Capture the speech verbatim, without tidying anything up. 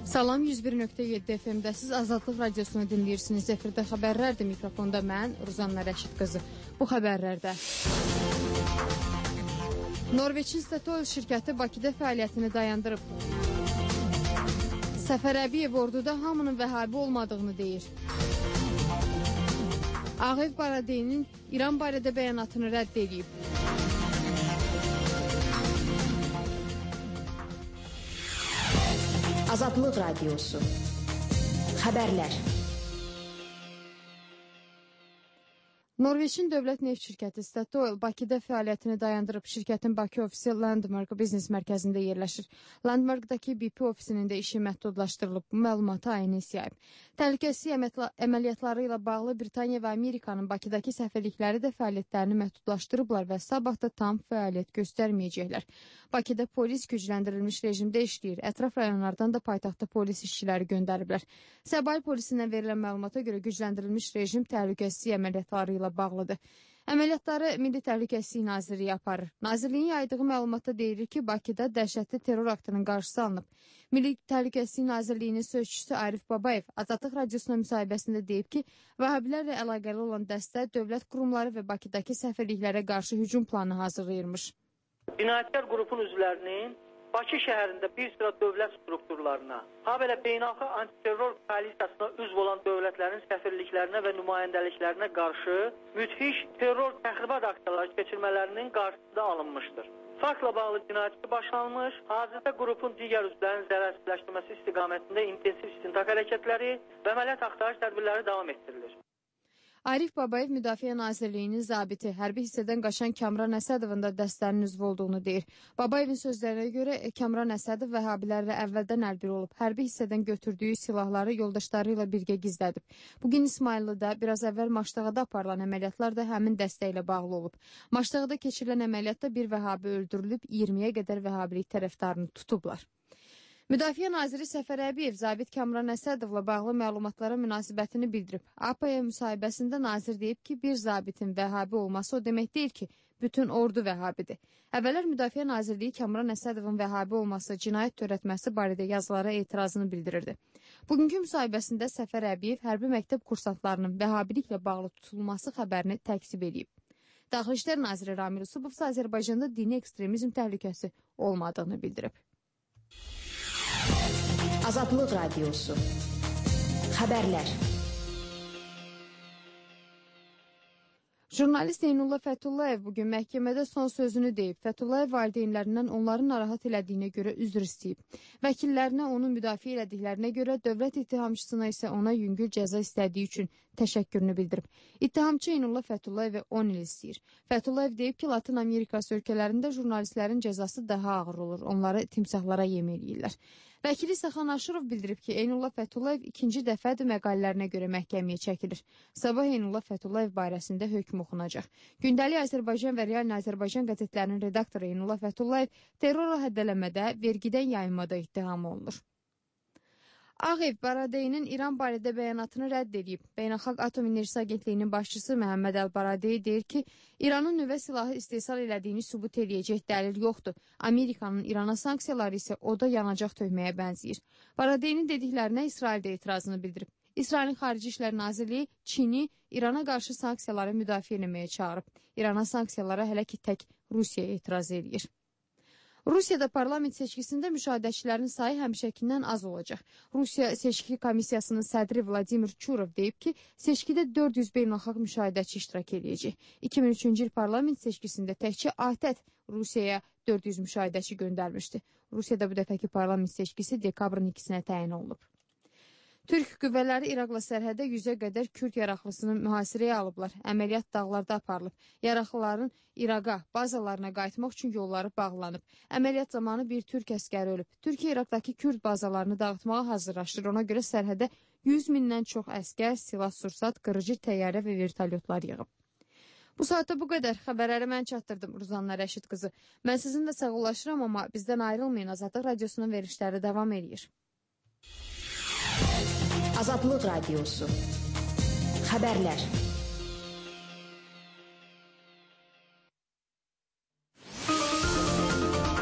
Salam, yüz bir nöqtə yeddi F M-dəsiz Azadlıq Radiosunu dinləyirsiniz. Efirdə xəbərlərdir, mikrofonda mən, Ruzanna Rəşid qızı. Bu xəbərlərdə Norveçin Statoil şirkəti Bakıda fəaliyyətini dayandırıb. Səfər Əbiyev orduda hamının vəhabi olmadığını deyir. Ağ Ev Baradeyinin İran barədə bəyanatını rədd edib. Azadlıq Radiosu. Xəbərlər. Norveçin dövlət neft şirkəti Statoil Bakıda fəaliyyətini dayandırıb. Şirkətin Bakı ofisi Landmark biznes mərkəzində yerləşir. Landmarkdakı B P ofisinin də işi məhdudlaşdırılıb. Bu məlumatı A N S yayıb. Təhlükəsizlik əməliyyatları ilə bağlı Britaniya və Amerikanın Bakıdakı səfirlikləri də fəaliyyətlərini məhdudlaşdırıblar və sabah da tam fəaliyyət göstərməyəcəklər. Bakıda polis gücləndirilmiş rejimdə işləyir. Ətraf rayonlardan da paytaxtda polis işçiləri göndəriblər. Səbail polisindən verilən məlumata görə gücləndirilmiş rejim təhlükəsizlik əməliyyatları ilə bağlıdır. Əməliyyatları Milli Təhlükəsizlik Nazirliyi aparır. Nazirliyin yaydığı məlumatda deyilir ki, Bakıda dəhşətli terror aktının qarşısı alınıb. Milli Təhlükəsizlik Nazirliyinin sözçüsü Arif Babayev Azadlıq Radiosuna müsahibəsində deyib ki, vəhabilərlə əlaqəli olan dəstə dövlət qurumları və Bakıdakı səfirliklərə qarşı hücum planı hazırlayırmış. Cinayətkar qrupun üzvlərinin Bakı şəhərində bir sıra dövlət strukturlarına, ha belə beynəlxalq antiterror koalisiyasına üzv olan dövlətlərin səfirliklərinə və nümayəndəliklərinə qarşı müthiş terror təxribat aksiyaları keçirmələrinin qarşısı da alınmışdır. Faktla bağlı cinayət başlanmış, hazırda qrupun digər üzvlərinin zərərsizləşdirməsi istiqamətində intensiv istintaq hərəkətləri və əməliyyat axtarış tədbirləri davam etdirilir. Arif Babayev Müdafiə Nazirliyinin zabiti, hərbi hissədən qaçan Kamran Əsədovun da dəstənin üzvü olduğunu deyir. Babayevin sözlərinə görə Kamran Əsədov vəhabilərlə əvvəldən əlbir olub. Hərbi hissədən götürdüyü silahları yoldaşları ilə birgə gizlədib. Bugün İsmayıllıda biraz əvvəl Maştağada aparılan əməliyyatlar da həmin dəstə ilə bağlı olub. Maştağada keçirilən əməliyyatda bir vəhabi öldürülüb, iyirmiyə qədər vəhabilik tərəfdarını tutublar. Müdafiə naziri Səfər Əbiyev zabit Kamran Əsədovla bağlı məlumatlara münasibətini bildirib. A P A müsahibəsində nazir deyib ki, bir zabitin vəhabi olması o demək deyil ki, bütün ordu vəhabidir. Əvvəllər Müdafiə Nazirliyi Kamran Əsədovun vəhabi olması, cinayət törətməsi barədə yazılara etirazını bildirirdi. Bugünkü müsahibəsində Səfər Əbiyev hərbi məktəb kursantlarının vəhabiliklə bağlı tutulması xəbərini təkzib edib. Daxili İşlər naziri Ramil Usubov Azərbaycanda dini ekstremizm təhlükəsi olmadığını bildirib. Azadlıq Radiosu. Xəbərlər. Jurnalist Eynullah Fəthullayev bugün məhkəmədə son sözünü deyib. Fəthullayev valideynlərindən onları narahat elədiyinə görə üzr istəyib. Vəkillərinə onu müdafiə elədiklərinə görə, dövlət ittihamçısına isə ona yüngül cəza istədiyi üçün təşəkkürünü bildirib. İttihamçı Eynullah Fəthullayev on il istəyir. Fəthullayev deyib ki, Latin Amerikası ölkələrində jurnalistlərin cəzası daha ağır olur. Onları timsahlara yem eləyirlər. Vəkili Səxan Aşırov bildirib ki, Eynullah Fəthullayev ikinci dəfədir məqalələrinə görə məhkəməyə çəkilir. Sabah Eynullah Fəthullayev barəsində hökm oxunacaq. Gündəlik Azərbaycan və Real Azərbaycan qəzetlərinin redaktoru Eynullah Fəthullayev terrorla həddələmədə, vergidən yayınmada ittiham olunur. Ağ Ev Baradeyinin İran barədə bəyanatını rədd edib. Beynəlxalq Atom Enerjisi Agentliyinin başçısı Məhəmməd Əl-Baradey deyir ki, İranın nüvə silahı istehsal elədiyini sübut eləyəcək dəlil yoxdur. Amerikanın İrana sanksiyaları isə oda yanacaq töhməyə bənzəyir. Baradeyinin dediklərinə İsrail də etirazını bildirib. İsrailin Xarici İşlər Nazirliyi Çini İrana qarşı sanksiyaları müdafiə etməyə çağırıb. İrana sanksiyalara hələ ki tək Rusiya etiraz edir. Rusiyada parlament seçkisində müşahidəçilərin sayı həmişəkindən az olacaq. Rusiya Seçki Komissiyasının sədri Vladimir Çurov deyib ki, seçkidə dörd yüz beynəlxalq müşahidəçi iştirak edəcək. iki min üçüncü il parlament seçkisində təkcə A T E T Rusiyaya dörd yüz müşahidəçi göndərmişdi. Rusiyada bu dəfəki parlament seçkisi dekabrın ikisinə təyin olunub. Türk qüvvələri İraqla sərhədə yüzə qədər Kürd yaraqlısını mühasirəyə alıblar. Əməliyyat dağlarda aparılıb. Yaraqlıların İraqa, bazalarına qayıtmaq üçün yolları bağlanıb. Əməliyyat zamanı bir Türk əskəri ölüb. Türkiyə İraqdakı Kürd bazalarını dağıtmağa hazırlaşır. Ona görə sərhədə yüz mindən çox əskər, silah sursat, qırıcı təyyarə və vertolyotlar yığıb. Bu saatda bu qədər. Xəbərləri mən çatdırdım, Ruzanna Rəşid qızı. Mən sizinlə sağollaşıram, amma bizdən ayrılmayın. Azadlıq Radiosunun verilişləri davam edir. Azadlıq Radiosu. Xəbərlər.